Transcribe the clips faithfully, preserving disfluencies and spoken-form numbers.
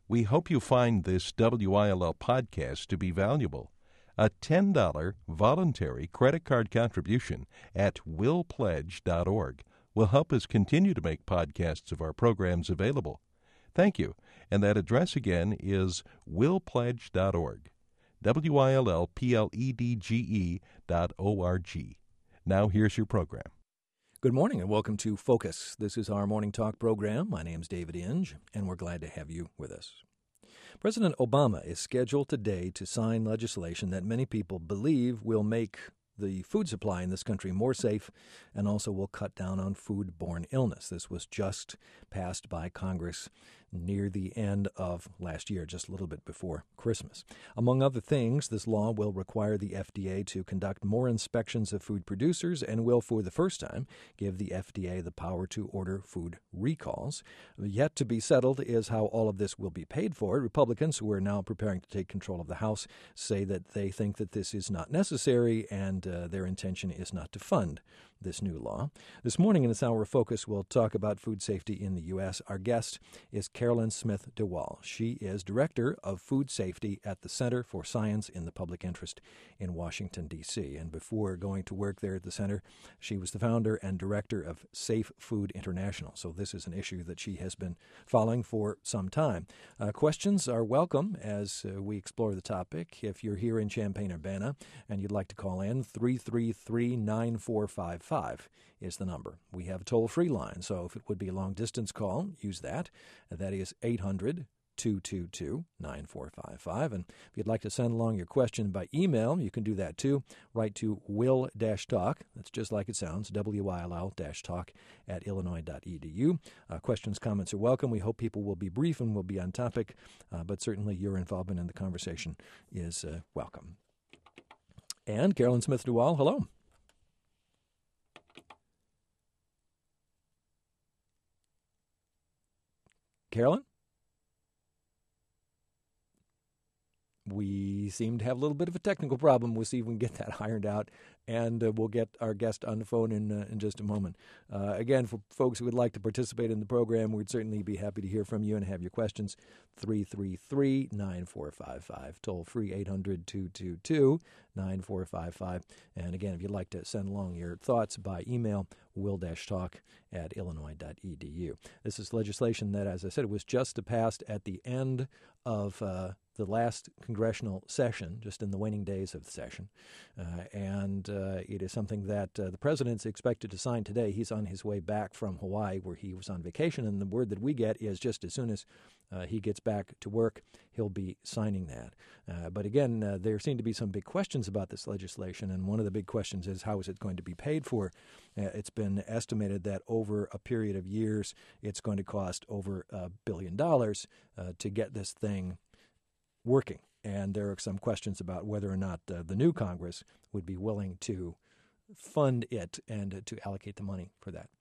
We hope you find this W I L L podcast to be valuable. A ten dollars voluntary credit card contribution at will pledge dot org will help us continue to make podcasts of our programs available. Thank you. And that address again is will pledge dot org. W I L L P L E D G E dot O R G. Now here's your program. Good morning and welcome to Focus. This is our morning talk program. My name's David Inge, and we're glad to have you with us. President Obama is scheduled today to sign legislation that many people believe will make the food supply in this country more safe and also will cut down on foodborne illness. This was just passed by Congress near the end of last year, just a little bit before Christmas. Among other things, this law will require the F D A to conduct more inspections of food producers and will, for the first time, give the F D A the power to order food recalls. Yet to be settled is how all of this will be paid for. Republicans, who are now preparing to take control of the House, say that they think that this is not necessary and uh, their intention is not to fund this new law. This morning in this hour of Focus, we'll talk about food safety in the U S. Our guest is Carolyn Smith DeWall. She is Director of Food Safety at the Center for Science in the Public Interest in Washington, D C. And before going to work there at the center, she was the founder and director of Safe Food International. So this is an issue that she has been following for some time. Uh, questions are welcome as uh, we explore the topic. If you're here in Champaign-Urbana and you'd like to call in, three three three, nine four five five is the number. We have a toll-free line, so if it would be a long-distance call, use that. That is eight hundred, two two two, nine four five five. And if you'd like to send along your question by email, you can do that too. Write to will-talk, that's just like it sounds, W I L L-talk at illinois dot e d u. Uh, questions, comments are welcome. We hope people will be brief and will be on topic, uh, but certainly your involvement in the conversation is uh, welcome. And Carolyn Smith DeWall, hello. Carolyn? We seem to have a little bit of a technical problem. We'll see if we can get that ironed out, and uh, we'll get our guest on the phone in uh, in just a moment. Uh, again, for folks who would like to participate in the program, we'd certainly be happy to hear from you and have your questions. three three three, nine four five five, toll free eight hundred, two two two, nine four five five. And again, if you'd like to send along your thoughts by email, will-talk at illinois dot e d u. This is legislation that, as I said, was just passed at the end of uh, the last congressional session, just in the waning days of the session. Uh, and uh, it is something that uh, the president's expected to sign today. He's on his way back from Hawaii, where he was on vacation, and the word that we get is just as soon as uh, he gets back to work, he'll be signing that. Uh, but again, uh, there seem to be some big questions about this legislation, and one of the big questions is how is it going to be paid for? Uh, it's been estimated that over a period of years, it's going to cost over a billion dollars uh, to get this thing working. And there are some questions about whether or not uh, the new Congress would be willing to fund it and uh, to allocate the money for that.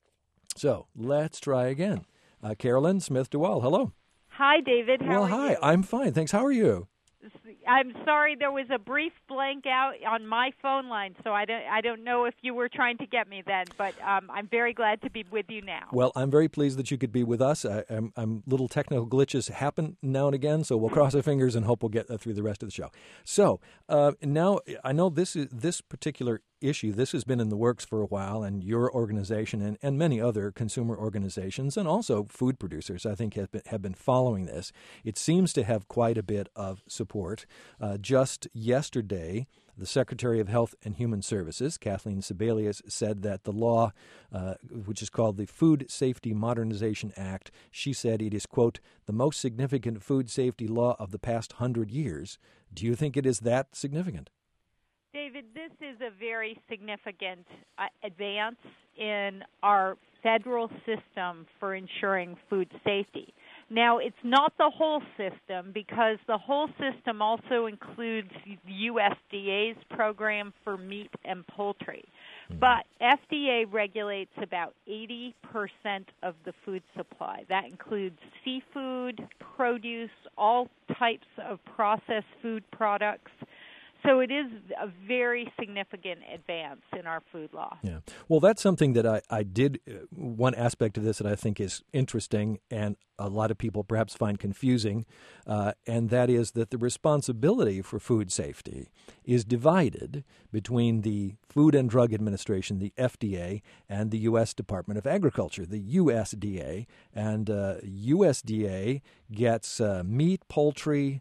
So let's try again. Uh, Carolyn Smith DeWall, hello. Hi, David. How well, are hi. you? I'm fine. Thanks. How are you? I'm sorry there was a brief blank out on my phone line, so I don't I don't know if you were trying to get me then, but um, I'm very glad to be with you now. Well, I'm very pleased that you could be with us. I, I'm, I'm little technical glitches happen now and again, so we'll cross our fingers and hope we'll get uh, through the rest of the show. So uh, now I know this is this particular issue. This has been in the works for a while, and your organization and, and many other consumer organizations and also food producers, I think, have been, have been following this. It seems to have quite a bit of support. Uh, just yesterday, the Secretary of Health and Human Services, Kathleen Sebelius, said that the law, uh, which is called the Food Safety Modernization Act, she said it is, quote, the most significant food safety law of the past hundred years. Do you think it is that significant? David, this is a very significant uh, advance in our federal system for ensuring food safety. Now, it's not the whole system because the whole system also includes U S D A's program for meat and poultry. But F D A regulates about eighty percent of the food supply. That includes seafood, produce, all types of processed food products. so it is a very significant advance in our food law. Yeah. Well, that's something that I, I did, uh, one aspect of this that I think is interesting and a lot of people perhaps find confusing, uh, and that is that the responsibility for food safety is divided between the Food and Drug Administration, the F D A, and the U S Department of Agriculture, the U S D A. And uh, U S D A gets uh, meat, poultry,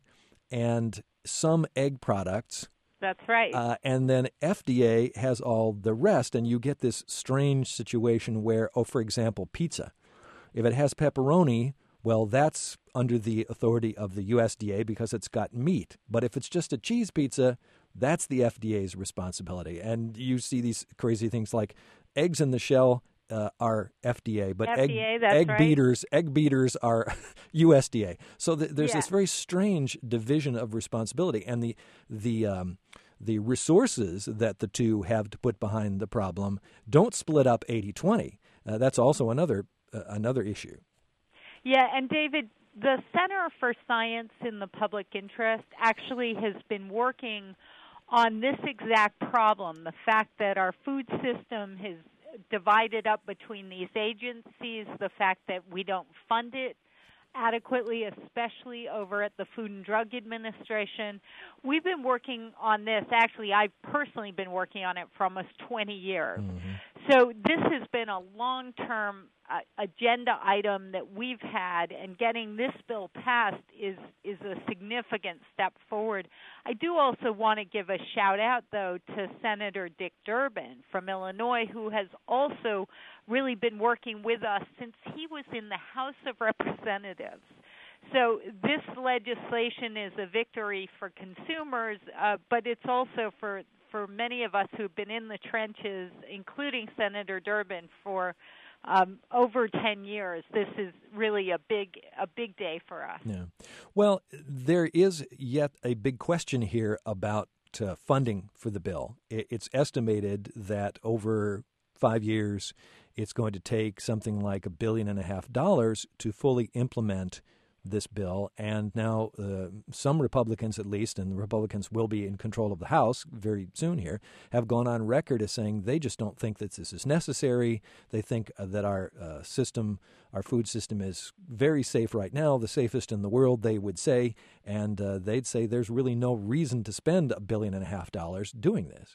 and some egg products. That's right. Uh, and then F D A has all the rest, and you get this strange situation where, oh, for example, pizza. If it has pepperoni, well, that's under the authority of the U S D A because it's got meat. But if it's just a cheese pizza, that's the F D A's responsibility. And you see these crazy things like eggs in the shell uh, are F D A, but F D A, egg, that's egg right. beaters, egg beaters are U S D A. So th- there's Yeah. this very strange division of responsibility, and the the um, the resources that the two have to put behind the problem don't split up eighty twenty. Uh, that's also another uh, another issue. Yeah, and David, the Center for Science in the Public Interest actually has been working on this exact problem, the fact that our food system has divided up between these agencies, the fact that we don't fund it adequately, especially over at the Food and Drug Administration. We've been working on this. Actually, I've personally been working on it for almost twenty years. Mm-hmm. So this has been a long-term uh, agenda item that we've had, and getting this bill passed is, is a significant step forward. I do also want to give a shout-out, though, to Senator Dick Durbin from Illinois, who has also really been working with us since he was in the House of Representatives. So this legislation is a victory for consumers, uh, but it's also for for many of us who've been in the trenches, including Senator Durbin, for um, over ten years. This is really a big a big day for us. Yeah. Well, there is yet a big question here about uh, funding for the bill. It's estimated that over five years, it's going to take something like a billion and a half dollars to fully implement this bill. And now uh, some Republicans, at least, and the Republicans will be in control of the House very soon here, have gone on record as saying they just don't think that this is necessary. They think uh, that our uh, system, our food system is very safe right now, the safest in the world, they would say. And uh, they'd say there's really no reason to spend a billion and a half dollars doing this.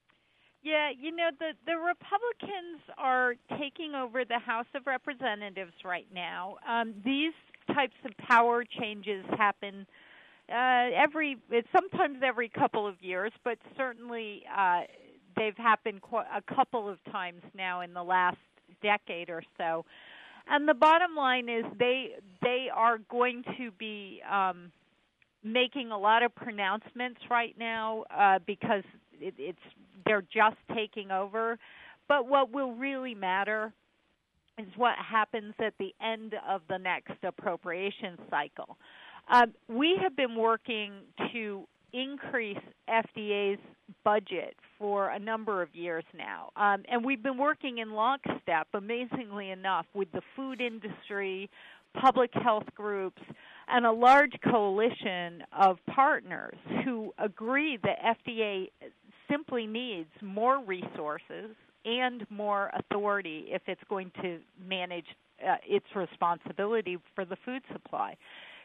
Yeah, you know, the, the Republicans are taking over the House of Representatives right now. Um, these types of power changes happen uh, every, it's sometimes every couple of years, but certainly uh, they've happened qu- a couple of times now in the last decade or so. And the bottom line is they they are going to be um, making a lot of pronouncements right now uh, because it, it's they're just taking over. But what will really matter is what happens at the end of the next appropriation cycle. Um, we have been working to increase F D A's budget for a number of years now, um, and we've been working in lockstep, amazingly enough, with the food industry, public health groups, and a large coalition of partners who agree that F D A simply needs more resources and more authority if it's going to manage uh, its responsibility for the food supply.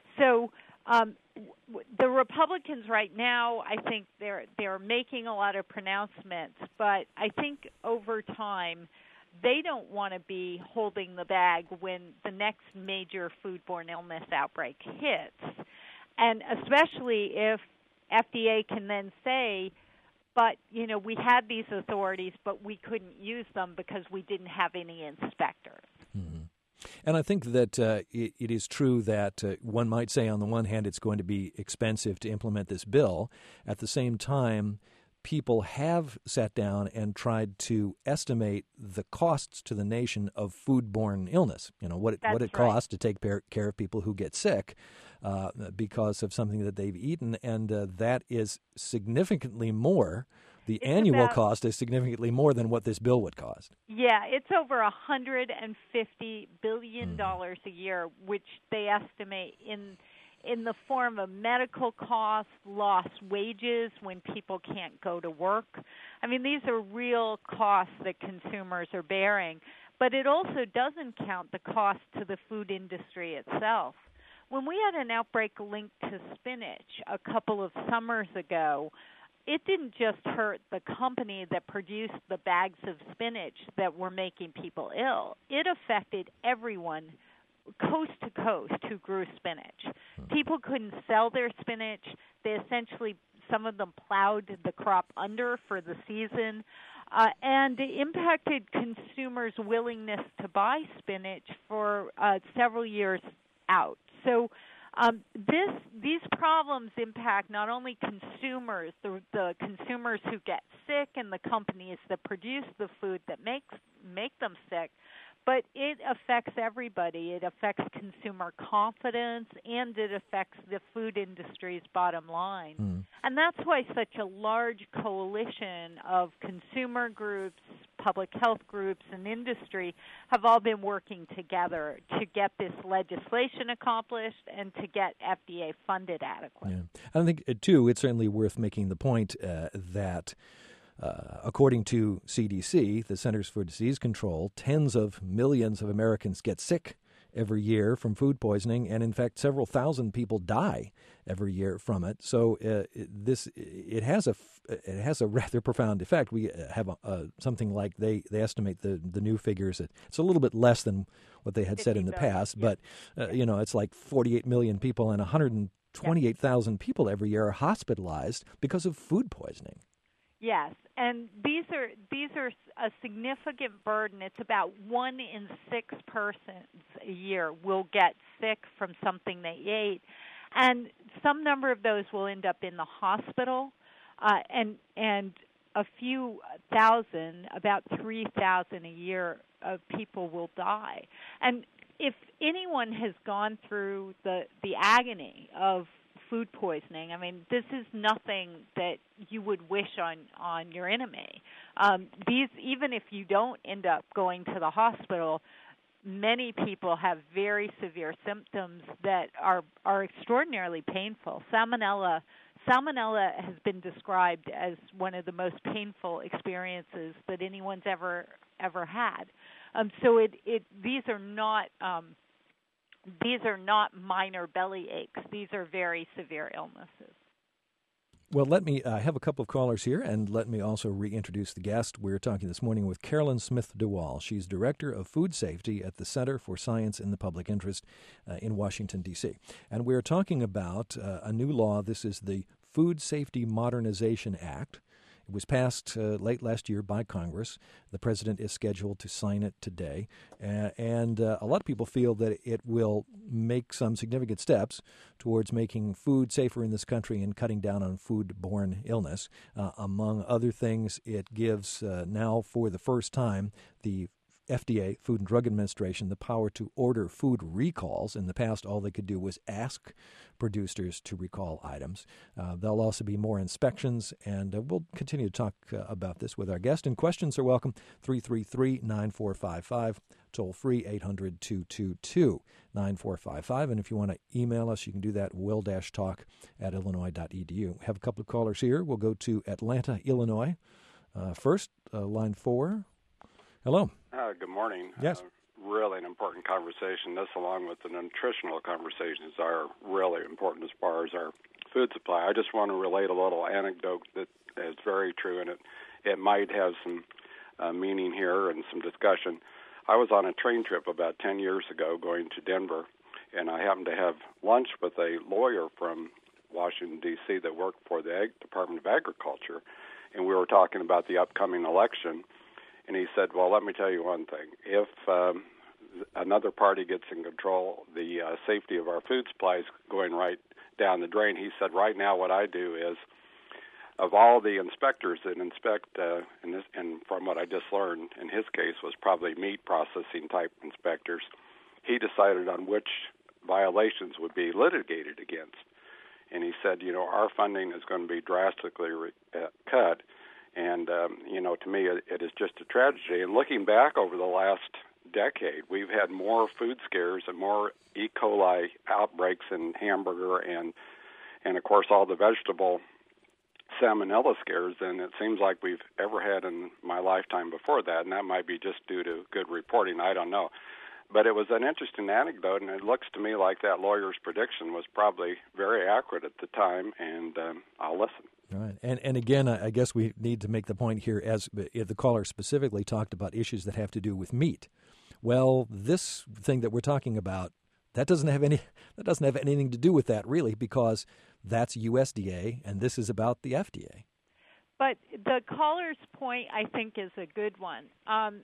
So um, w- the Republicans right now, I think they're they're making a lot of pronouncements, but I think over time they don't want to be holding the bag when the next major foodborne illness outbreak hits, and especially if F D A can then say, but, you know, we had these authorities, but we couldn't use them because we didn't have any inspectors. Mm-hmm. And I think that uh, it, it is true that uh, one might say, on the one hand, it's going to be expensive to implement this bill. At the same time, people have sat down and tried to estimate the costs to the nation of foodborne illness. You know, what it, what it right. costs to take care of people who get sick uh, because of something that they've eaten, and uh, that is significantly more. The it's annual about, cost is significantly more than what this bill would cost. Yeah, it's over one hundred fifty billion dollars mm. a year, which they estimate in in the form of medical costs, lost wages when people can't go to work. I mean, these are real costs that consumers are bearing. But it also doesn't count the cost to the food industry itself. When we had an outbreak linked to spinach a couple of summers ago, it didn't just hurt the company that produced the bags of spinach that were making people ill. It affected everyone coast to coast who grew spinach. People couldn't sell their spinach. They essentially, some of them plowed the crop under for the season, uh, and it impacted consumers' willingness to buy spinach for uh, several years out. So um, this these problems impact not only consumers, the, the consumers who get sick and the companies that produce the food that makes make them sick, but it affects everybody. It affects consumer confidence, and it affects the food industry's bottom line. Mm. And that's why such a large coalition of consumer groups, public health groups, and industry have all been working together to get this legislation accomplished and to get F D A funded adequately. Yeah. I think, too, it's certainly worth making the point uh, that Uh, according to C D C, the Centers for Disease Control, tens of millions of Americans get sick every year from food poisoning, and in fact, several thousand people die every year from it. So uh, this it has a it has a rather profound effect. We have a, uh, something like they, they estimate the the new figures. It's a little bit less than what they had said in the past, yeah. but uh, yeah. you know, it's like forty-eight million people, and one hundred twenty-eight thousand yeah. people every year are hospitalized because of food poisoning. Yes, and these are these are a significant burden. It's about one in six persons a year will get sick from something they ate, and some number of those will end up in the hospital, uh, and and a few thousand, about three thousand a year of people will die. And if anyone has gone through the the agony of food poisoning, I mean, this is nothing that you would wish on, on your enemy. Um, these, even if you don't end up going to the hospital, many people have very severe symptoms that are are extraordinarily painful. Salmonella, salmonella has been described as one of the most painful experiences that anyone's ever ever had. Um, so it, it these are not. Um, These are not minor belly aches. These are very severe illnesses. Well, let me uh, have a couple of callers here, and let me also reintroduce the guest. We're talking this morning with Carolyn Smith DeWall. She's Director of Food Safety at the Center for Science in the Public Interest uh, in Washington, D C. And we're talking about uh, a new law. This is the Food Safety Modernization Act. It was passed uh, late last year by Congress. The president is scheduled to sign it today. Uh, and uh, a lot of people feel that it will make some significant steps towards making food safer in this country and cutting down on foodborne illness. Uh, among other things, it gives uh, now for the first time the F D A, Food and Drug Administration, the power to order food recalls. In the past, all they could do was ask producers to recall items. Uh, there'll also be more inspections, and uh, we'll continue to talk uh, about this with our guest. And questions are welcome, three three three, nine four five five, toll free, eight hundred, two two two, nine four five five. And if you want to email us, you can do that, will-talk at illinois dot e d u. We have a couple of callers here. We'll go to Atlanta, Illinois. Uh, first, uh, line four. Hello. Uh, good morning. Yes. Uh, really an important conversation. This, along with the nutritional conversations, are really important as far as our food supply. I just want to relate a little anecdote that is very true, and it, it might have some uh, meaning here and some discussion. I was on a train trip about ten years ago going to Denver, and I happened to have lunch with a lawyer from Washington, D C that worked for the Ag- Department of Agriculture, and we were talking about the upcoming election. And he said, well, let me tell you one thing. If um, another party gets in control, the uh, safety of our food supply is going right down the drain. He said, right now what I do is, of all the inspectors that inspect, uh, and, this, and from what I just learned, in his case was probably meat processing type inspectors, he decided on which violations would be litigated against. And he said, you know, our funding is going to be drastically re- uh, cut. And, um, you know, to me, it, it is just a tragedy. And looking back over the last decade. We've had more food scares and more E. coli outbreaks in hamburger and, and of course, all the vegetable salmonella scares than it seems like we've ever had in my lifetime before that, and that might be just due to good reporting. I don't know. But it was an interesting anecdote, and it looks to me like that lawyer's prediction was probably very accurate at the time, and um, I'll listen. All right. And and again, I guess we need to make the point here, as the caller specifically talked about issues that have to do with meat. Well, this thing that we're talking about, that doesn't have any that doesn't have anything to do with that, really, because that's U S D A, and this is about the F D A. But the caller's point, I think, is a good one. Um,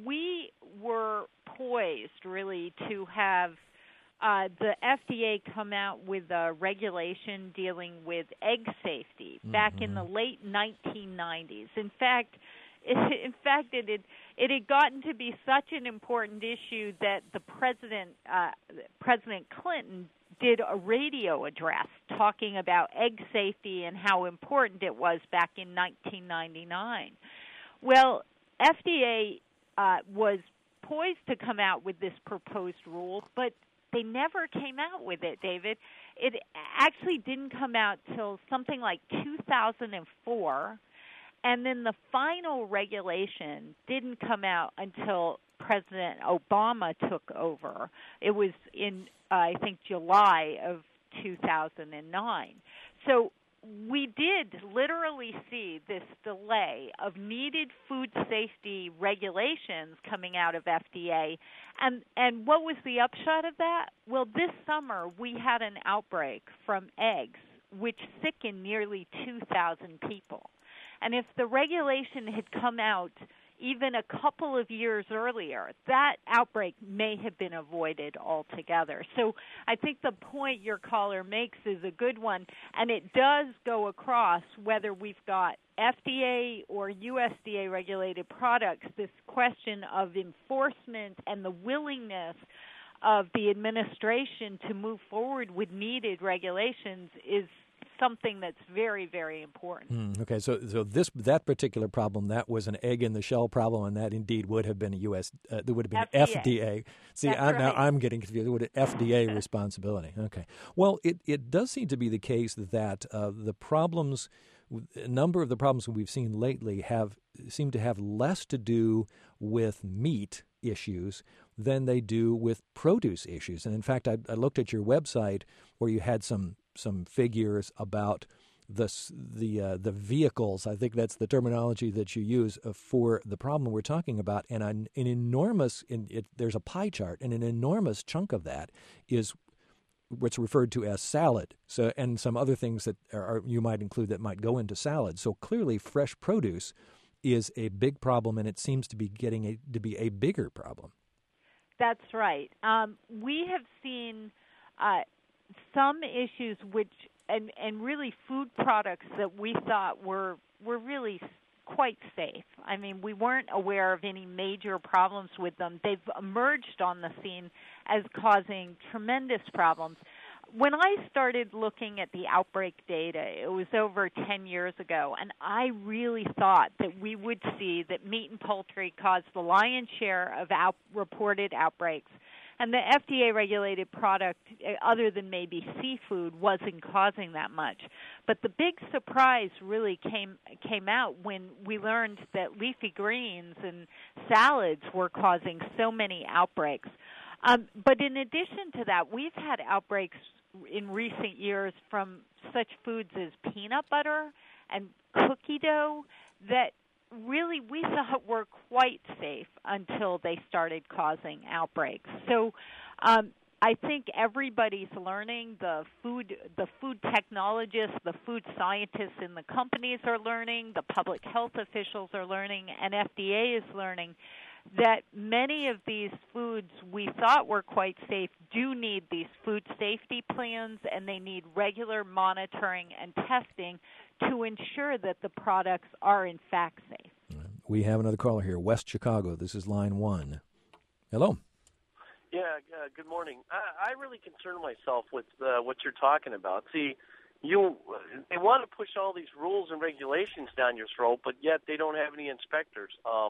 we were poised, really, to have uh, the F D A come out with a regulation dealing with egg safety mm-hmm. back in the late nineteen nineties. In fact, it, in fact, it had, it had gotten to be such an important issue that the president, uh, President Clinton, did a radio address talking about egg safety and how important it was back in nineteen ninety-nine. Well, F D A uh, was poised to come out with this proposed rule, but they never came out with it, David. It actually didn't come out till something like two thousand four, and then the final regulation didn't come out until President Obama took over. It was in, uh, I think, July of two thousand nine. So we did literally see this delay of needed food safety regulations coming out of F D A. And, and what was the upshot of that? Well, this summer we had an outbreak from eggs, which sickened nearly two thousand people. And if the regulation had come out even a couple of years earlier, that outbreak may have been avoided altogether. So I think the point your caller makes is a good one, and it does go across whether we've got F D A or U S D A-regulated products. This question of enforcement and the willingness of the administration to move forward with needed regulations is something that's very, very important. Mm, okay, so so this that particular problem, that was an egg in the shell problem, and that indeed would have been a U S. Uh, there would have been F D A. F D A. See, I, right. now I'm getting confused. It would have F D A responsibility. Okay. Well, it it does seem to be the case that uh, the problems, a number of the problems we've seen lately, have seem to have less to do with meat issues than they do with produce issues. And in fact, I, I looked at your website where you had some. some figures about the the uh, the vehicles. I think that's the terminology that you use uh, for the problem we're talking about. And an, an enormous, in, it, there's a pie chart, and an enormous chunk of that is what's referred to as salad. So, and some other things that are, you might include that might go into salad. So clearly, fresh produce is a big problem, and it seems to be getting a, to be a bigger problem. That's right. Um, we have seen Uh, some issues which, and, and really food products that we thought were were really quite safe. I mean, we weren't aware of any major problems with them. They've emerged on the scene as causing tremendous problems. When I started looking at the outbreak data, it was over ten years ago, and I really thought that we would see that meat and poultry caused the lion's share of out, reported outbreaks. And the F D A-regulated product, other than maybe seafood, wasn't causing that much. But the big surprise really came came out when we learned that leafy greens and salads were causing so many outbreaks. Um, but in addition to that, we've had outbreaks in recent years from such foods as peanut butter and cookie dough that really we thought were quite safe until they started causing outbreaks. So um, I think everybody's learning. The food, the food technologists, the food scientists in the companies are learning. The public health officials are learning, and F D A is learning that many of these foods we thought were quite safe do need these food safety plans, and they need regular monitoring and testing to ensure that the products are in fact safe. We have another caller here, West Chicago. This is line one. Hello. Yeah, uh, good morning. I, I really concern myself with uh, what you're talking about. See, you they want to push all these rules and regulations down your throat, but yet they don't have any inspectors. Um,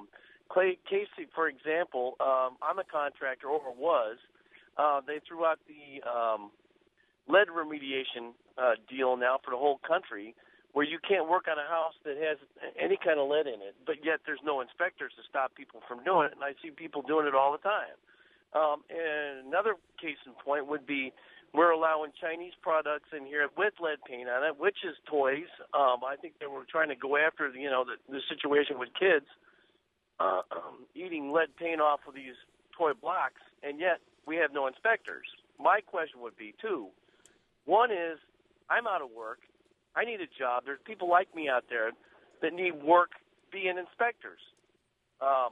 Clay Casey, for example, um, I'm a contractor, or was. Uh, they threw out the um, lead remediation uh, deal now for the whole country, where you can't work on a house that has any kind of lead in it, but yet there's no inspectors to stop people from doing it, and I see people doing it all the time. Um, and another case in point would be we're allowing Chinese products in here with lead paint on it, which is toys. Um, I think they were trying to go after, you know, the, the situation with kids uh, um, eating lead paint off of these toy blocks, and yet we have no inspectors. My question would be two. One is, I'm out of work. I need a job. There's people like me out there that need work being inspectors. Um,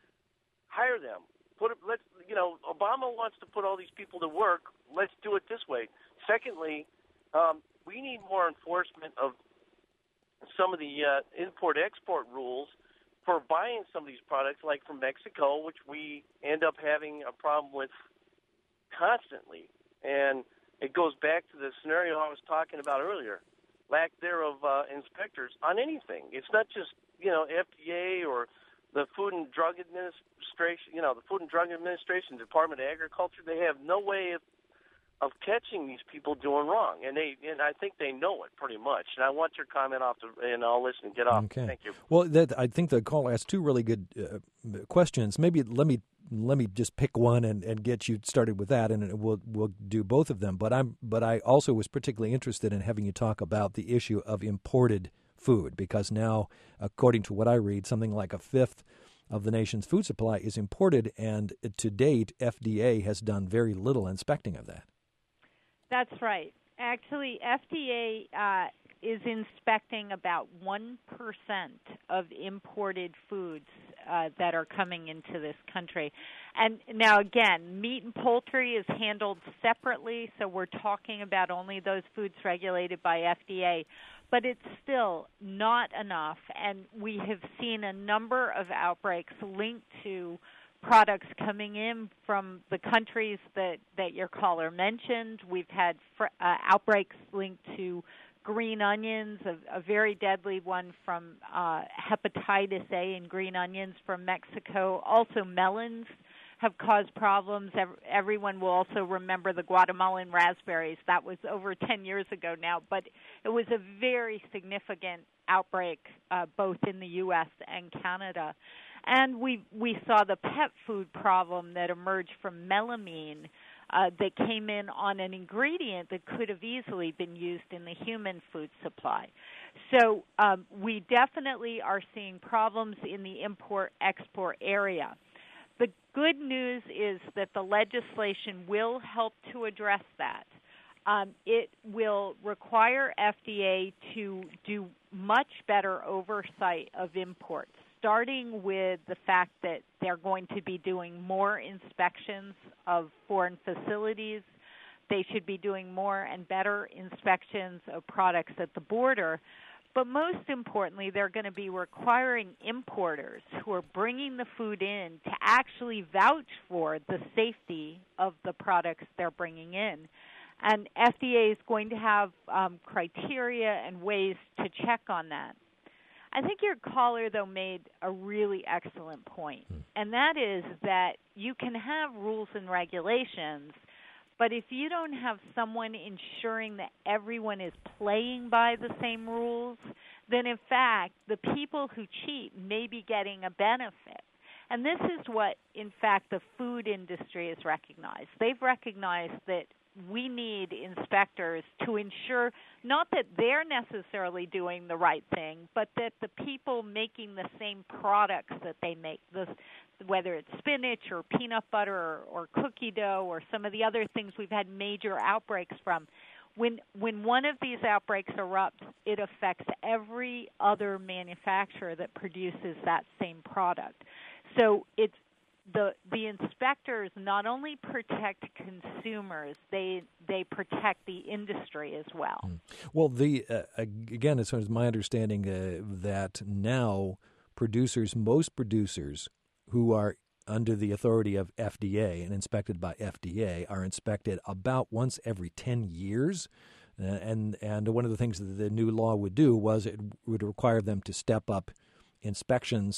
hire them. Put it, let's, you know, Obama wants to put all these people to work. Let's do it this way. Secondly, um, we need more enforcement of some of the uh, import-export rules for buying some of these products, like from Mexico, which we end up having a problem with constantly. And it goes back to the scenario I was talking about earlier, lack there of uh, inspectors on anything. It's not just, you know, F D A or the Food and Drug Administration, you know, the Food and Drug Administration, Department of Agriculture. They have no way of, of catching these people doing wrong, and they and I think they know it pretty much. And I want your comment off, the, and I'll listen and get off. Okay. Thank you. Well, that, I think the caller asked two really good uh, questions. Maybe let me let me just pick one and, and get you started with that, and we'll we'll do both of them. But I'm but I also was particularly interested in having you talk about the issue of imported food, because now, according to what I read, something like a fifth of the nation's food supply is imported, and to date, F D A has done very little inspecting of that. That's right. Actually, F D A uh, is inspecting about one percent of imported foods uh, that are coming into this country. And now, again, meat and poultry is handled separately, so we're talking about only those foods regulated by F D A. But it's still not enough, and we have seen a number of outbreaks linked to products coming in from the countries that, that your caller mentioned. We've had fr- uh, outbreaks linked to green onions, a, a very deadly one from uh, hepatitis A in green onions from Mexico. Also, melons have caused problems. Everyone will also remember the Guatemalan raspberries. That was over ten years ago now, but it was a very significant outbreak uh, both in the U S and Canada. And we we saw the pet food problem that emerged from melamine uh, that came in on an ingredient that could have easily been used in the human food supply. So um, we definitely are seeing problems in the import-export area. The good news is that the legislation will help to address that. Um, it will require F D A to do much better oversight of imports, starting with the fact that they're going to be doing more inspections of foreign facilities. They should be doing more and better inspections of products at the border. But most importantly, they're going to be requiring importers who are bringing the food in to actually vouch for the safety of the products they're bringing in. And F D A is going to have um, criteria and ways to check on that. I think your caller, though, made a really excellent point, and that is that you can have rules and regulations, but if you don't have someone ensuring that everyone is playing by the same rules, then, in fact, the people who cheat may be getting a benefit. And this is what, in fact, the food industry has recognized. They've recognized that we need inspectors to ensure not that they're necessarily doing the right thing, but that the people making the same products that they make, the, whether it's spinach or peanut butter or, or cookie dough or some of the other things we've had major outbreaks from, when when one of these outbreaks erupts, it affects every other manufacturer that produces that same product. So it's The the inspectors not only protect consumers, they they protect the industry as well. Well, the uh, again, as far as my understanding, uh, that now producers, most producers who are under the authority of F D A and inspected by F D A, are inspected about once every ten years. Uh, and and one of the things that the new law would do was it would require them to step up inspections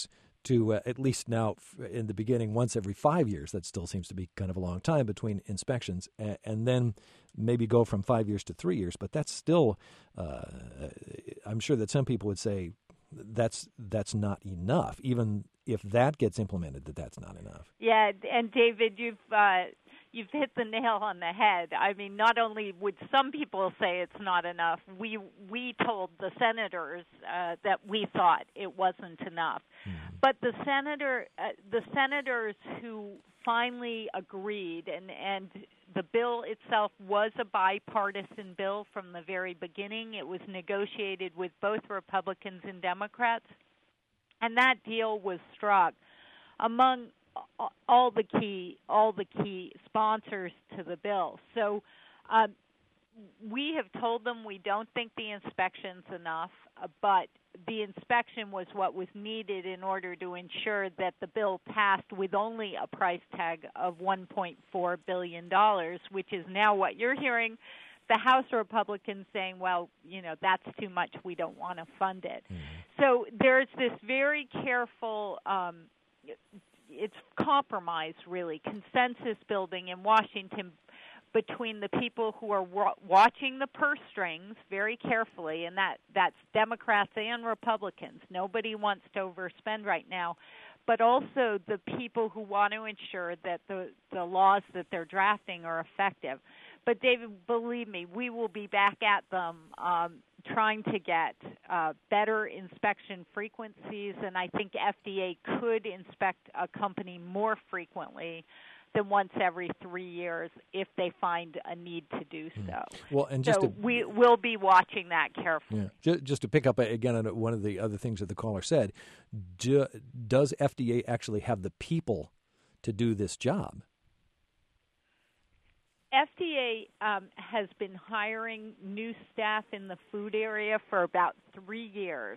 to uh, at least now in the beginning once every five years. That still seems to be kind of a long time between inspections, and, and then maybe go from five years to three years. But that's still, uh, I'm sure that some people would say that's that's not enough. Even if that gets implemented, that that's not enough. Yeah, and David, you've uh, you've hit the nail on the head. I mean, not only would some people say it's not enough, we we told the senators uh, that we thought it wasn't enough. Mm-hmm. But the senator, uh, the senators who finally agreed, and and the bill itself was a bipartisan bill from the very beginning. It was negotiated with both Republicans and Democrats, and that deal was struck among all the key all the key sponsors to the bill. So uh, we have told them we don't think the inspection's enough, uh, but the inspection was what was needed in order to ensure that the bill passed with only a price tag of one point four billion dollars, which is now what you're hearing the House Republicans saying, well, you know, that's too much, we don't want to fund it. Mm-hmm. So there's this very careful, um, it's compromise, really, consensus building in Washington between the people who are wa- watching the purse strings very carefully, and that, that's Democrats and Republicans. Nobody wants to overspend right now, but also the people who want to ensure that the, the laws that they're drafting are effective. But, David, believe me, we will be back at them um, trying to get uh, better inspection frequencies, and I think F D A could inspect a company more frequently than once every three years if they find a need to do so. Well, and just so to, we will be watching that carefully. Yeah. Just, just to pick up again on one of the other things that the caller said, do, does F D A actually have the people to do this job? F D A um, has been hiring new staff in the food area for about three years.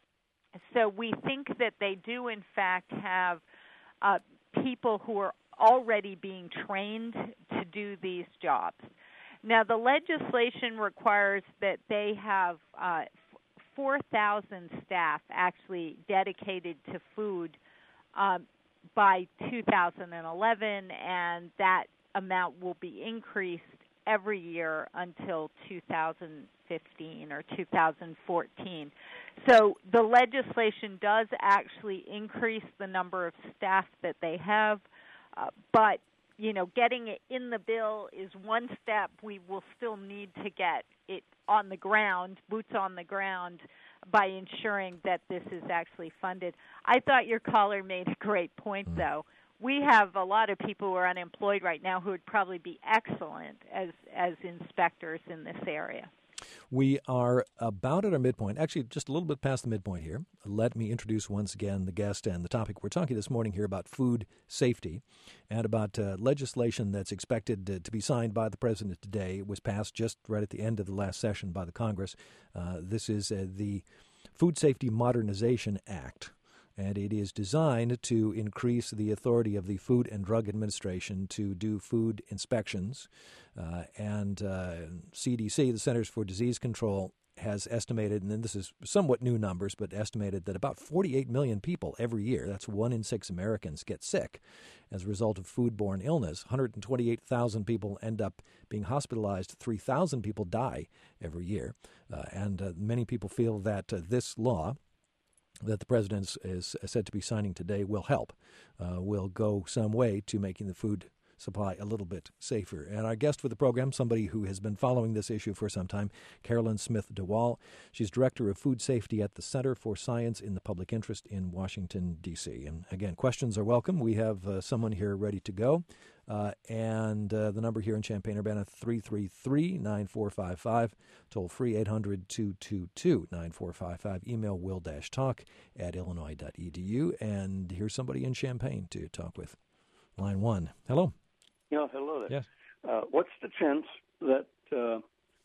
So we think that they do, in fact, have uh, people who are already being trained to do these jobs. Now, the legislation requires that they have uh, four thousand staff actually dedicated to food um, by two thousand eleven, and that amount will be increased every year until two thousand fifteen or two thousand fourteen. So the legislation does actually increase the number of staff that they have, uh, but, you know, getting it in the bill is one step. We will still need to get it on the ground, boots on the ground, by ensuring that this is actually funded. I thought your caller made a great point, though. We have a lot of people who are unemployed right now who would probably be excellent as as inspectors in this area. We are about at our midpoint, actually just a little bit past the midpoint here. Let me introduce once again the guest and the topic. We're talking this morning here about food safety and about uh, legislation that's expected to, to be signed by the president today. It was passed just right at the end of the last session by the Congress. Uh, this is uh, the Food Safety Modernization Act. And it is designed to increase the authority of the Food and Drug Administration to do food inspections. Uh, and uh, C D C, the Centers for Disease Control, has estimated, and then this is somewhat new numbers, but estimated that about forty-eight million people every year, that's one in six Americans, get sick as a result of foodborne illness. one hundred twenty-eight thousand people end up being hospitalized. three thousand people die every year. Uh, and uh, many people feel that uh, this law that the president is said to be signing today will help, uh, will go some way to making the food supply a little bit safer. And our guest for the program, somebody who has been following this issue for some time, Carolyn Smith DeWall. She's Director of Food Safety at the Center for Science in the Public Interest in Washington, D C. And again, questions are welcome. We have uh, someone here ready to go. Uh, and uh, the number here in Champaign-Urbana, three three three, nine four five five, toll free eight hundred, two two two, nine four five five, email will-talk at illinois dot e d u. And here's somebody in Champaign to talk with. Line one. Hello. Yeah, hello there. Yes. Uh, what's the chance that uh,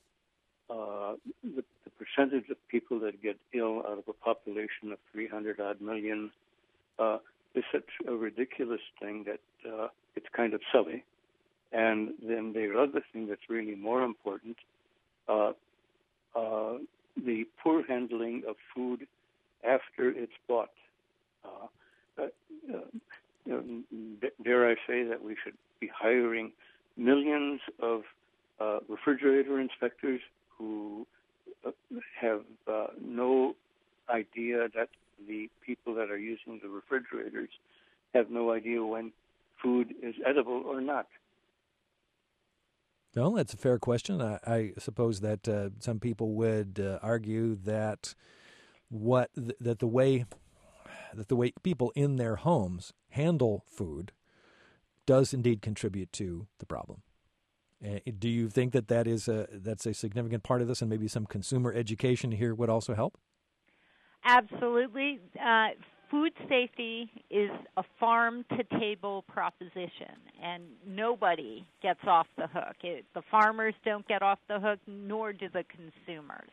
uh, the, the percentage of people that get ill out of a population of three hundred odd million uh, is such a ridiculous thing that uh, it's kind of silly? And then the other thing that's really more important, uh, uh, the poor handling of food after it's bought. Uh, uh, uh, you know, dare I say that we should be hiring millions of uh, refrigerator inspectors who uh, have uh, no idea that the people that are using the refrigerators have no idea when food is edible or not. Well, that's a fair question. I, I suppose that uh, some people would uh, argue that what th- that the way that the way people in their homes handle food does indeed contribute to the problem. Uh, do you think that that is a that's a significant part of this, and maybe some consumer education here would also help? Absolutely. Uh, food safety is a farm-to-table proposition, and nobody gets off the hook. It, the farmers don't get off the hook, nor do the consumers.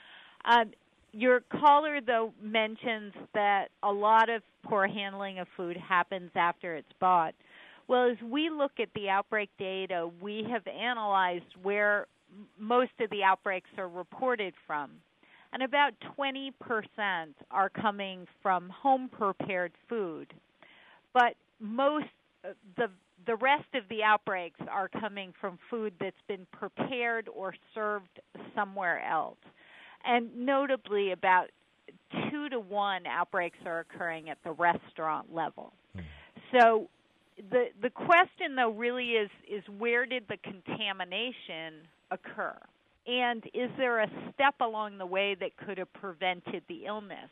Um, your caller, though, mentions that a lot of poor handling of food happens after it's bought. Well, as we look at the outbreak data, we have analyzed where most of the outbreaks are reported from. And about twenty percent are coming from home-prepared food. But most, the the rest of the outbreaks are coming from food that's been prepared or served somewhere else. And notably, about two to one outbreaks are occurring at the restaurant level. Mm. So the the question, though, really is is where did the contamination occur? And is there a step along the way that could have prevented the illness?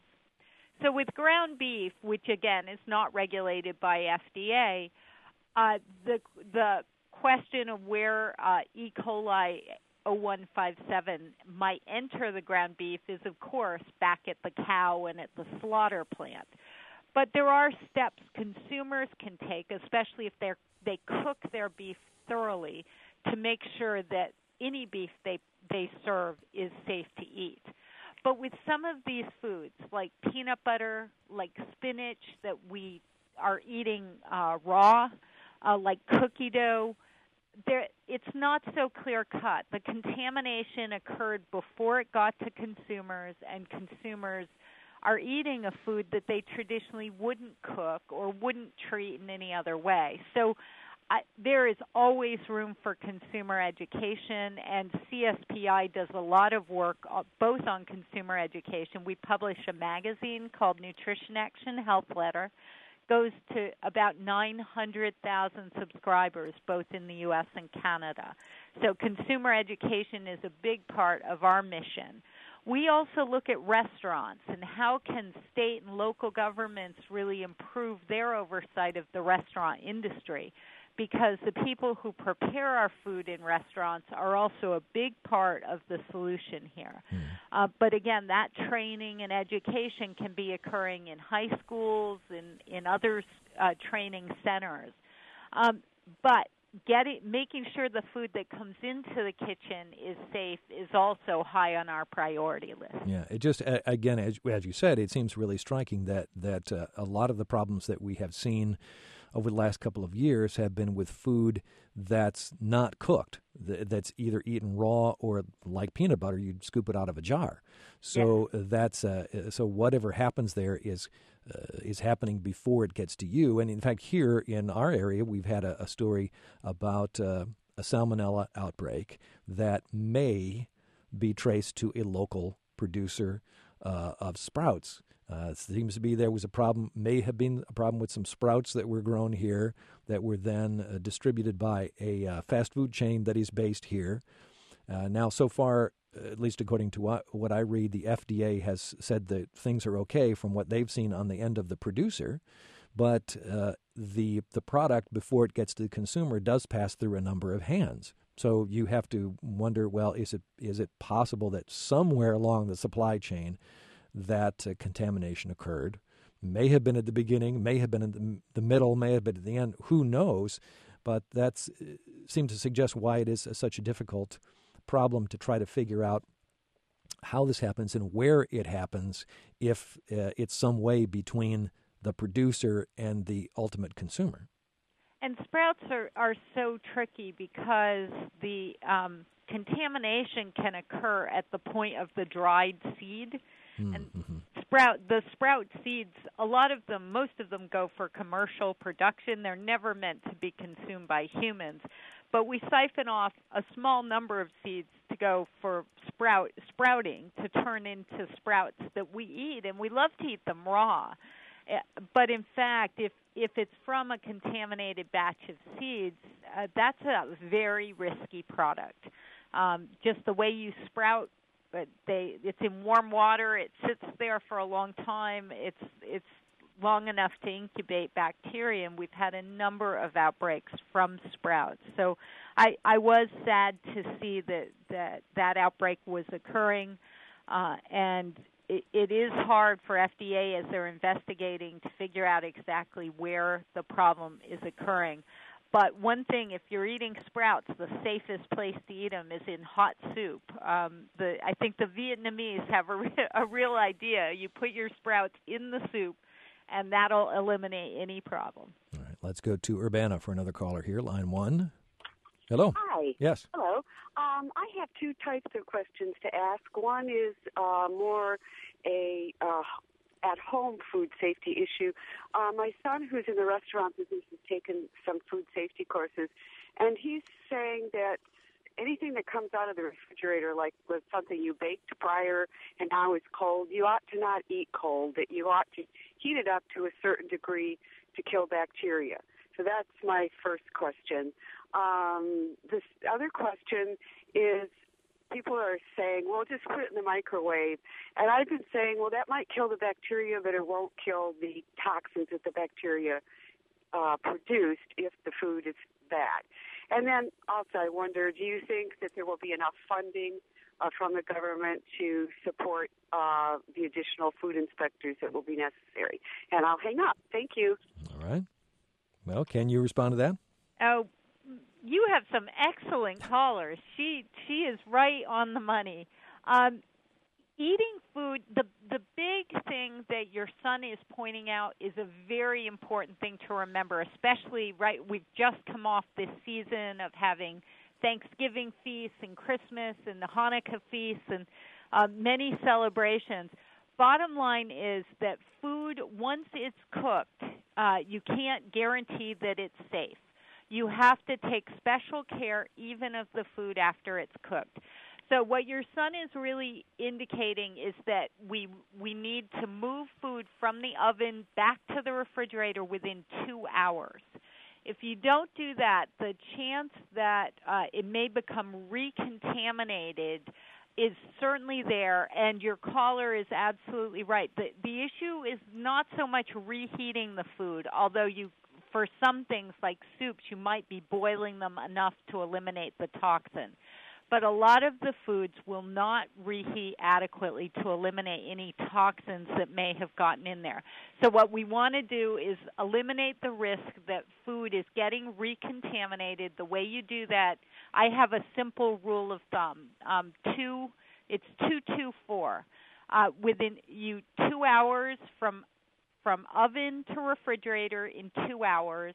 So with ground beef, which again is not regulated by F D A, uh, the the question of where uh, E. coli oh one five seven might enter the ground beef is, of course, back at the cow and at the slaughter plant. But there are steps consumers can take, especially if they they cook their beef thoroughly, to make sure that any beef they they serve is safe to eat. But with some of these foods, like peanut butter, like spinach that we are eating uh, raw, uh, like cookie dough, there it's not so clear-cut. The contamination occurred before it got to consumers, and consumers are eating a food that they traditionally wouldn't cook or wouldn't treat in any other way. So I, there is always room for consumer education, and C S P I does a lot of work uh, both on consumer education. We publish a magazine called Nutrition Action Health Letter. Goes to about nine hundred thousand subscribers, both in the U S and Canada. So consumer education is a big part of our mission. We also look at restaurants and how can state and local governments really improve their oversight of the restaurant industry, because the people who prepare our food in restaurants are also a big part of the solution here. Mm. Uh, but again, that training and education can be occurring in high schools and in other uh, training centers. Um, but getting, making sure the food that comes into the kitchen is safe is also high on our priority list. Yeah, it just, again, as, as you said, it seems really striking that, that uh, a lot of the problems that we have seen over the last couple of years have been with food that's not cooked, that's either eaten raw or, like peanut butter, you'd scoop it out of a jar. So yeah. that's uh, so whatever happens there is uh, is happening before it gets to you. And in fact, here in our area, we've had a, a story about uh, a salmonella outbreak that may be traced to a local producer uh, of sprouts. Uh, it seems to be there was a problem, may have been a problem with some sprouts that were grown here that were then uh, distributed by a uh, fast food chain that is based here. Uh, now, so far, at least according to what, what I read, the F D A has said that things are okay from what they've seen on the end of the producer, but uh, the the product, before it gets to the consumer, does pass through a number of hands. So you have to wonder, well, is it is it possible that somewhere along the supply chain that uh, contamination occurred? May have been at the beginning, may have been in the, the middle, may have been at the end, who knows? But that uh, seems to suggest why it is a, such a difficult problem to try to figure out how this happens and where it happens, if uh, it's some way between the producer and the ultimate consumer. And sprouts are, are so tricky because the um, contamination can occur at the point of the dried seed. Mm-hmm. And sprout the sprout seeds, a lot of them, most of them go for commercial production. They're never meant to be consumed by humans. But we siphon off a small number of seeds to go for sprout sprouting, to turn into sprouts that we eat, and we love to eat them raw. But in fact, if if it's from a contaminated batch of seeds, uh, that's a very risky product. Um, just the way you sprout, but they it's in warm water. It sits there for a long time. It's it's long enough to incubate bacteria, and we've had a number of outbreaks from sprouts. So I, I was sad to see that that, that outbreak was occurring, uh, and it, it is hard for F D A as they're investigating to figure out exactly where the problem is occurring. But one thing, if you're eating sprouts, the safest place to eat them is in hot soup. Um, the I think the Vietnamese have a, re- a real idea. You put your sprouts in the soup, and that'll eliminate any problem. All right, let's go to Urbana for another caller here, line one. Hello. Hi. Yes. Hello. Um, I have two types of questions to ask. One is uh, more a uh, at-home food safety issue. Uh, my son, who's in the restaurant business, has taken some food safety courses, and he's saying that anything that comes out of the refrigerator, like was something you baked prior and now is cold, you ought to not eat cold, that you ought to heat it up to a certain degree to kill bacteria. So that's my first question. Um, this other question is, people are saying, well, just put it in the microwave. And I've been saying, well, that might kill the bacteria, but it won't kill the toxins that the bacteria uh, produced if the food is bad. And then also I wonder, do you think that there will be enough funding uh, from the government to support uh, the additional food inspectors that will be necessary? And I'll hang up. Thank you. All right. Well, can you respond to that? Oh, you have some excellent callers. She she is right on the money. Um, eating food, the the big thing that your son is pointing out is a very important thing to remember, especially right. We've just come off this season of having Thanksgiving feasts and Christmas and the Hanukkah feasts and uh, many celebrations. Bottom line is that food, once it's cooked, uh, you can't guarantee that it's safe. You have to take special care even of the food after it's cooked. So what your son is really indicating is that we we need to move food from the oven back to the refrigerator within two hours. If you don't do that, the chance that uh, it may become recontaminated is certainly there, and your caller is absolutely right. The, the issue is not so much reheating the food, although you for some things like soups, you might be boiling them enough to eliminate the toxin. But a lot of the foods will not reheat adequately to eliminate any toxins that may have gotten in there. So what we want to do is eliminate the risk that food is getting recontaminated. The way you do that, I have a simple rule of thumb. Um, two, it's two, two, four. Uh, within you two hours from From oven to refrigerator in two hours.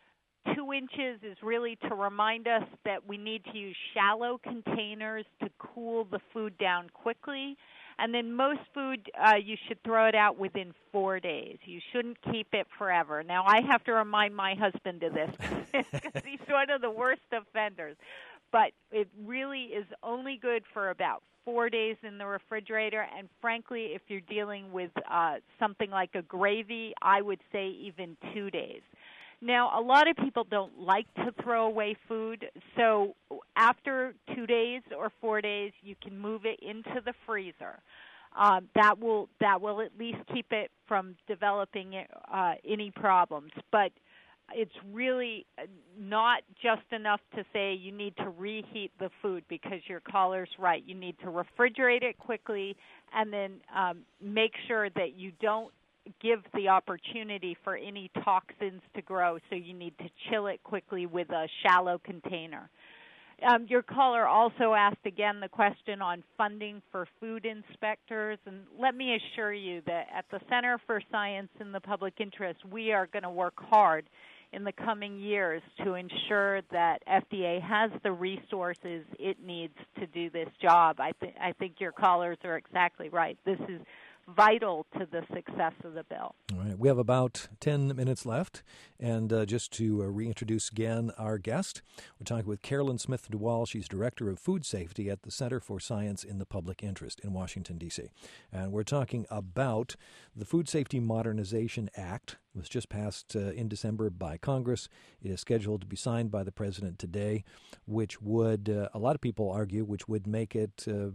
Two inches is really to remind us that we need to use shallow containers to cool the food down quickly. And then most food, uh, you should throw it out within four days. You shouldn't keep it forever. Now, I have to remind my husband of this because he's one of the worst offenders. But it really is only good for about four days in the refrigerator, and frankly, if you're dealing with uh, something like a gravy, I would say even two days. Now, a lot of people don't like to throw away food, so after two days or four days, you can move it into the freezer. Um, that will that will at least keep it from developing uh, any problems. But it's really not just enough to say you need to reheat the food, because your caller's right. You need to refrigerate it quickly and then um, make sure that you don't give the opportunity for any toxins to grow, so you need to chill it quickly with a shallow container. Um, your caller also asked again the question on funding for food inspectors, and let me assure you that at the Center for Science in the Public Interest, we are going to work hard in the coming years to ensure that F D A has the resources it needs to do this job. I, th- I think your callers are exactly right. This is vital to the success of the bill. All right. We have about ten minutes left. And uh, just to uh, reintroduce again our guest, we're talking with Carolyn Smith-Duwal. She's Director of Food Safety at the Center for Science in the Public Interest in Washington, D C. And we're talking about the Food Safety Modernization Act. It was just passed uh, in December by Congress. It is scheduled to be signed by the president today, which would, uh, a lot of people argue, which would make it uh,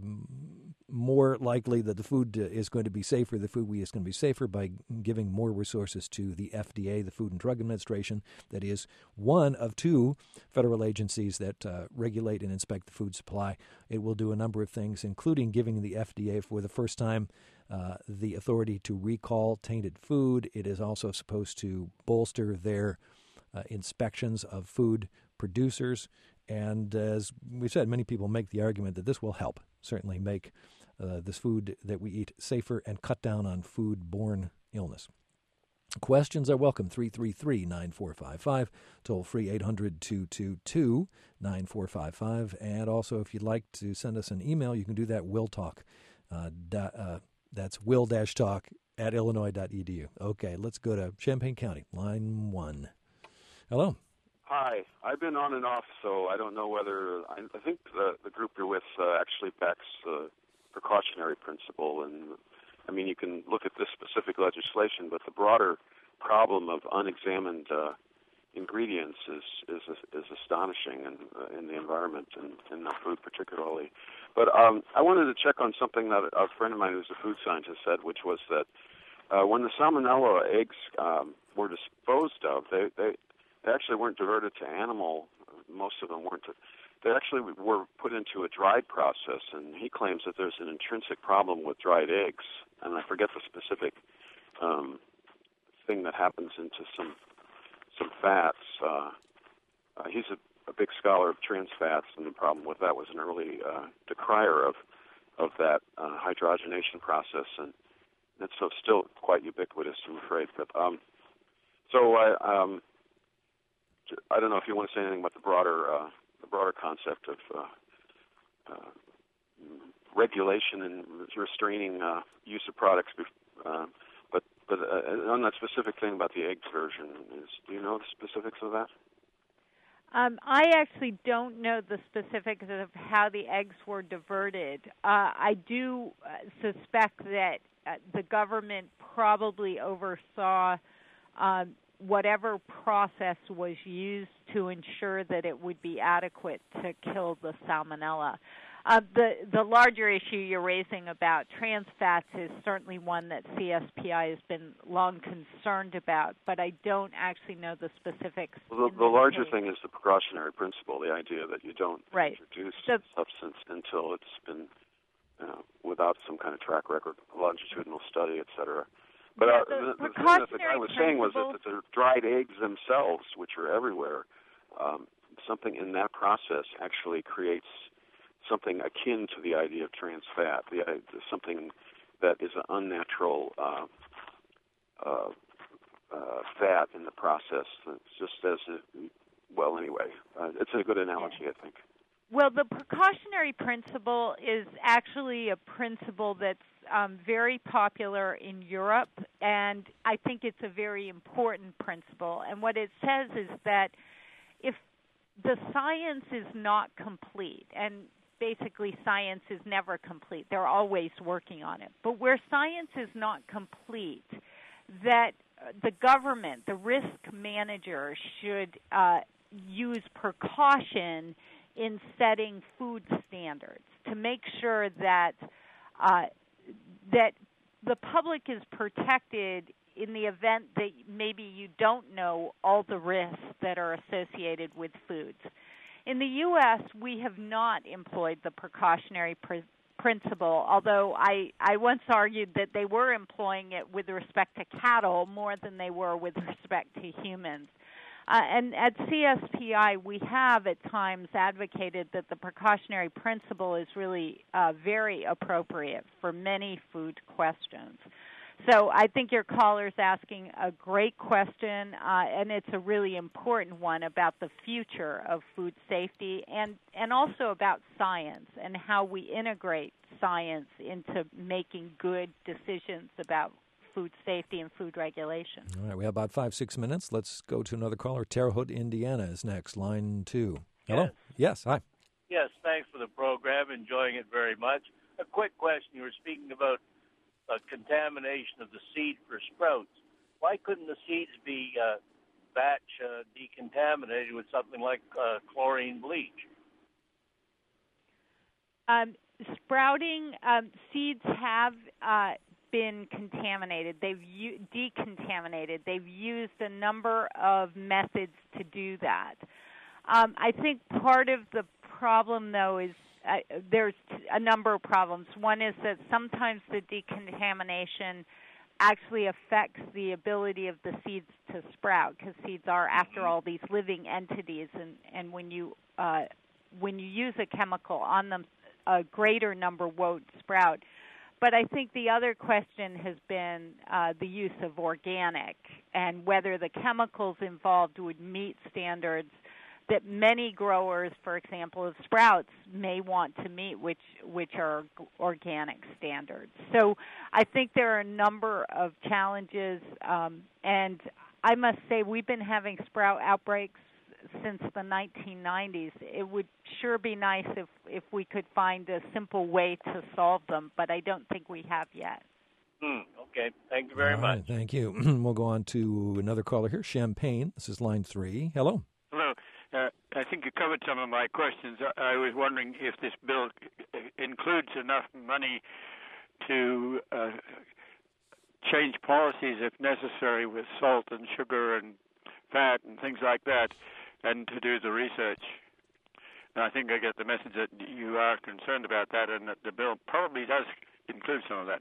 more likely that the food uh, is going to be safer, the food we is going to be safer by giving more resources to the F D A, the Food and Drug Administration, that is one of two federal agencies that uh, regulate and inspect the food supply. It will do a number of things, including giving the F D A for the first time uh, the authority to recall tainted food. It is also supposed to bolster their uh, inspections of food producers. And as we said, many people make the argument that this will help certainly make uh, this food that we eat safer and cut down on food-borne illness. Questions are welcome, three three three, nine four five five, toll free eight hundred, two two two, nine four five five. And also, if you'd like to send us an email, you can do that, will talk. Uh, da, uh, that's will-talk at illinois dot e d u. Okay, let's go to Champaign County, line one. Hello. Hi. I've been on and off, so I don't know whether – I, I think the, the group you're with uh, actually backs the precautionary principle. And, I mean, you can look at this specific legislation, but the broader problem of unexamined uh, ingredients is is is astonishing in, uh, in the environment and in the food particularly. But um, I wanted to check on something that a friend of mine who's a food scientist said, which was that uh, when the salmonella eggs um, were disposed of, they, they – They actually weren't diverted to animal. Most of them weren't. They actually were put into a dried process, and he claims that there's an intrinsic problem with dried eggs. And I forget the specific um, thing that happens into some some fats. Uh, uh, he's a, a big scholar of trans fats, and the problem with that was an early uh, decrier of of that uh, hydrogenation process, and it's so still quite ubiquitous, I'm afraid. But um, so I. Um, I don't know if you want to say anything about the broader, uh, the broader concept of uh, uh, regulation and restraining uh, use of products. Uh, but but uh, on that specific thing about the eggs version, is, do you know the specifics of that? Um, I actually don't know the specifics of how the eggs were diverted. Uh, I do uh, suspect that uh, the government probably oversaw Um, whatever process was used to ensure that it would be adequate to kill the salmonella. Uh, the the larger issue you're raising about trans fats is certainly one that C S P I has been long concerned about, but I don't actually know the specifics. Well, the, the larger case. thing is the precautionary principle, the idea that you don't right. introduce the substance until it's been, you know, without some kind of track record, longitudinal study, et cetera. But yeah, uh, the, the, the thing that the guy was saying was that, that the dried eggs themselves, which are everywhere, um, something in that process actually creates something akin to the idea of trans fat, the, uh, something that is an unnatural uh, uh, uh, fat in the process. It's just as, a, well, anyway, uh, it's a good analogy, yeah. I think. Well, the precautionary principle is actually a principle that's um, very popular in Europe, and I think it's a very important principle. And what it says is that if the science is not complete, and basically science is never complete, they're always working on it, but where science is not complete, that the government, the risk manager, should uh, use precaution in setting food standards to make sure that uh, that the public is protected in the event that maybe you don't know all the risks that are associated with foods. In the U S, we have not employed the precautionary pr- principle, although I, I once argued that they were employing it with respect to cattle more than they were with respect to humans. Uh, and at C S P I, we have at times advocated that the precautionary principle is really uh, very appropriate for many food questions. So I think your caller's asking a great question, uh, and it's a really important one about the future of food safety and, and also about science and how we integrate science into making good decisions about food safety and food regulation. All right, we have about five, six minutes. Let's go to another caller. Terre Haute, Indiana is next, line two. Hello? Yes, yes hi. Yes, thanks for the program. Enjoying it very much. A quick question. You were speaking about uh, contamination of the seed for sprouts. Why couldn't the seeds be uh, batch uh, decontaminated with something like uh, chlorine bleach? Um, sprouting um, seeds have uh, been contaminated. They've u- decontaminated. They've used a number of methods to do that. Um, I think part of the problem, though, is uh, there's a number of problems. One is that sometimes the decontamination actually affects the ability of the seeds to sprout, because seeds are, after all, these living entities, and, and when you uh, when you use a chemical on them, a greater number won't sprout. But I think the other question has been uh, the use of organic and whether the chemicals involved would meet standards that many growers, for example, of sprouts may want to meet, which which are organic standards. So I think there are a number of challenges, um, and I must say we've been having sprout outbreaks since the nineteen nineties. It would sure be nice if, if we could find a simple way to solve them, but I don't think we have yet. Hmm, okay, thank you very All much. Right, thank you. We'll go on to another caller here, Champaign. This is line three. Hello. Hello. Uh, I think you covered some of my questions. I, I was wondering if this bill includes enough money to uh, change policies, if necessary, with salt and sugar and fat and things like that, and to do the research. And I think I get the message that you are concerned about that, and that the bill probably does include some of that.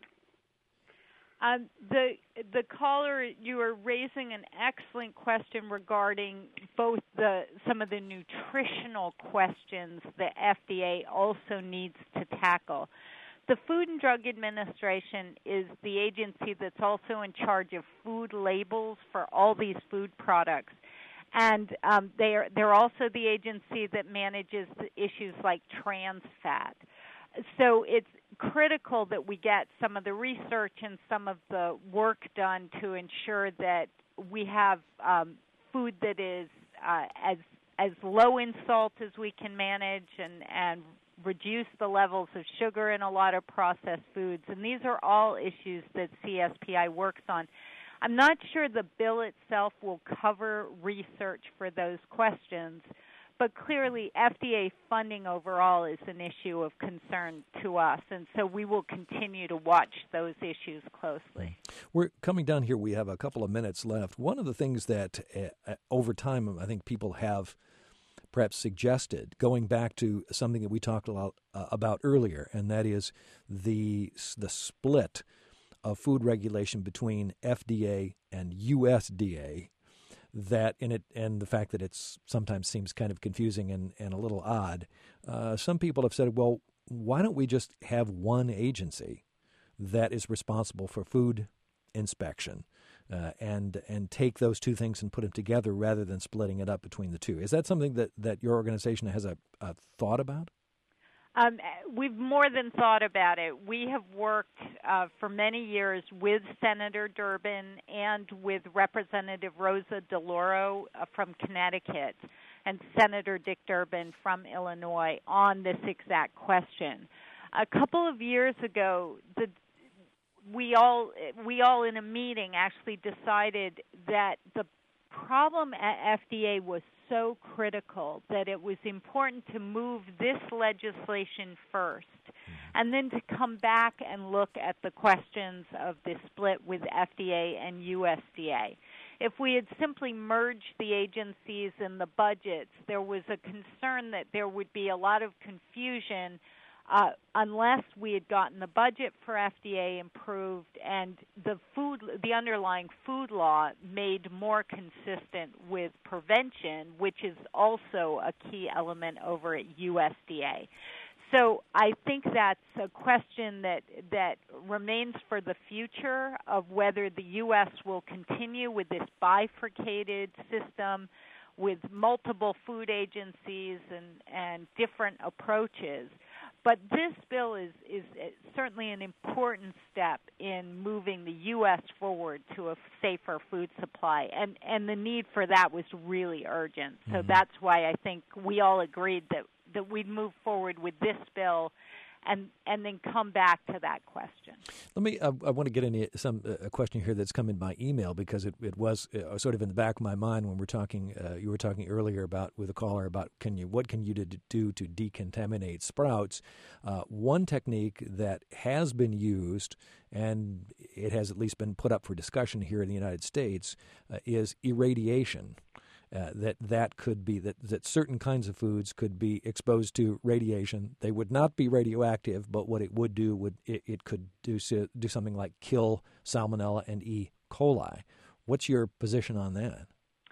Um, the the caller, you are raising an excellent question regarding both the some of the nutritional questions the F D A also needs to tackle. The Food and Drug Administration is the agency that's also in charge of food labels for all these food products. And um, they are, they're also the agency that manages the issues like trans fat. So it's critical that we get some of the research and some of the work done to ensure that we have um, food that is uh, as as low in salt as we can manage, and, and reduce the levels of sugar in a lot of processed foods. And these are all issues that C S P I works on. I'm not sure the bill itself will cover research for those questions, but clearly F D A funding overall is an issue of concern to us, and so we will continue to watch those issues closely. We're coming down here. We have a couple of minutes left. One of the things that uh, over time I think people have perhaps suggested, going back to something that we talked a lot, uh, about earlier, and that is the the split of food regulation between F D A and U S D A, that in it, and the fact that it's sometimes seems kind of confusing and, and a little odd. Uh, some people have said, well, why don't we just have one agency that is responsible for food inspection uh, and and take those two things and put them together rather than splitting it up between the two? Is that something that, that your organization has a, a thought about? Um, we've more than thought about it. We have worked uh, for many years with Senator Durbin and with Representative Rosa DeLauro uh, from Connecticut and Senator Dick Durbin from Illinois on this exact question. A couple of years ago, the, we all we all in a meeting actually decided that the problem at F D A was so critical that it was important to move this legislation first and then to come back and look at the questions of the split with F D A and U S D A. If we had simply merged the agencies and the budgets, there was a concern that there would be a lot of confusion Uh, unless we had gotten the budget for F D A improved and the food, the underlying food law made more consistent with prevention, which is also a key element over at U S D A. So I think that's a question that that remains for the future of whether the U S will continue with this bifurcated system with multiple food agencies and, and different approaches. but this bill is, is certainly an important step in moving the U S forward to a safer food supply, and, and the need for that was really urgent. So mm-hmm. that's why I think we all agreed that, that we'd move forward with this bill and and then come back to that question. Let me, I, I want to get into some a question here that's come in by email, because it, it was uh, sort of in the back of my mind when we're talking, uh, you were talking earlier about, with a caller, about can you, what can you do to decontaminate sprouts? Uh, one technique that has been used, and it has at least been put up for discussion here in the United States, uh, is irradiation. Uh, that that could be that, that certain kinds of foods could be exposed to radiation. They would not be radioactive, but what it would do would it, it could do do something like kill Salmonella and E. coli. What's your position on that?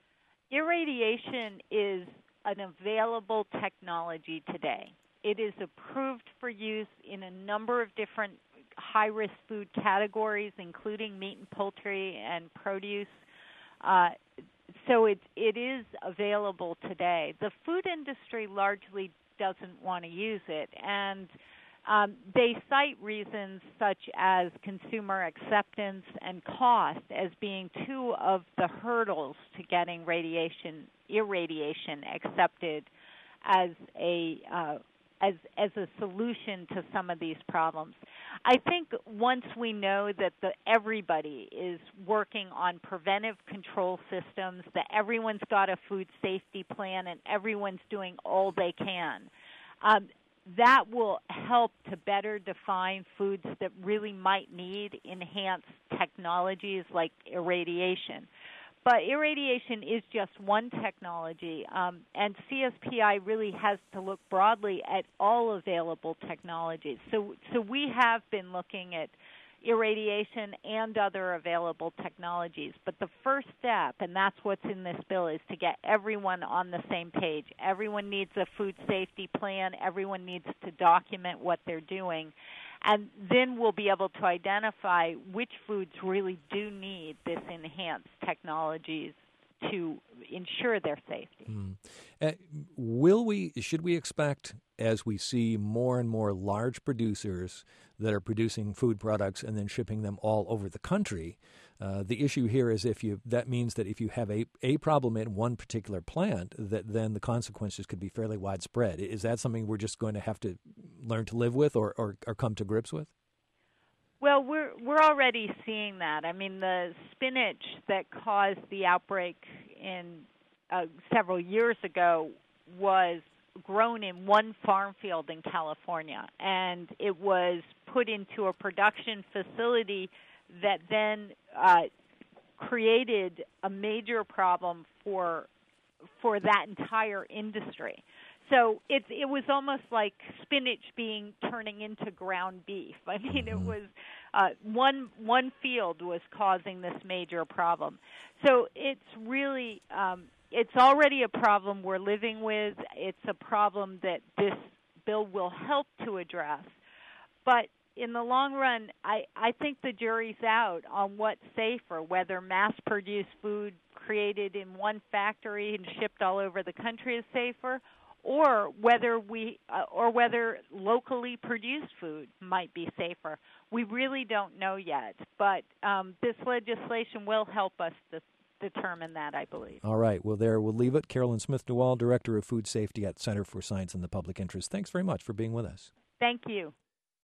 Irradiation is an available technology today. It is approved for use in a number of different high-risk food categories, including meat and poultry and produce. Uh, So it it is available today. The food industry largely doesn't want to use it, and um, they cite reasons such as consumer acceptance and cost as being two of the hurdles to getting radiation irradiation accepted as a uh, as as a solution to some of these problems. I think once we know that the, everybody is working on preventive control systems, that everyone's got a food safety plan and everyone's doing all they can, um, that will help to better define foods that really might need enhanced technologies like irradiation. But irradiation is just one technology, um, and C S P I really has to look broadly at all available technologies. So, so we have been looking at irradiation and other available technologies. But the first step, and that's what's in this bill, is to get everyone on the same page. Everyone needs a food safety plan. Everyone needs to document what they're doing. And then we'll be able to identify which foods really do need this enhanced technologies to ensure their safety. Mm. Uh, will we, should we expect, as we see more and more large producers that are producing food products and then shipping them all over the country, uh, the issue here is if you, that means that if you have a, a problem in one particular plant, that then the consequences could be fairly widespread. Is that something we're just going to have to learn to live with or, or, or come to grips with? Well, we're we're already seeing that. I mean, the spinach that caused the outbreak in uh, several years ago was grown in one farm field in California, and it was put into a production facility that then uh, created a major problem for for that entire industry. So it it was almost like spinach being turning into ground beef. I mean, it was uh, one one field was causing this major problem. So it's really um, it's already a problem we're living with. It's a problem that this bill will help to address. But in the long run, I, I think the jury's out on what's safer, whether mass-produced food created in one factory and shipped all over the country is safer, or whether we uh, or whether locally produced food might be safer. We really don't know yet, but um, this legislation will help us to determine that, I believe. All right. Well, there we'll leave it. Carolyn Smith-Newell, Director of Food Safety at Center for Science and the Public Interest. Thanks very much for being with us. Thank you.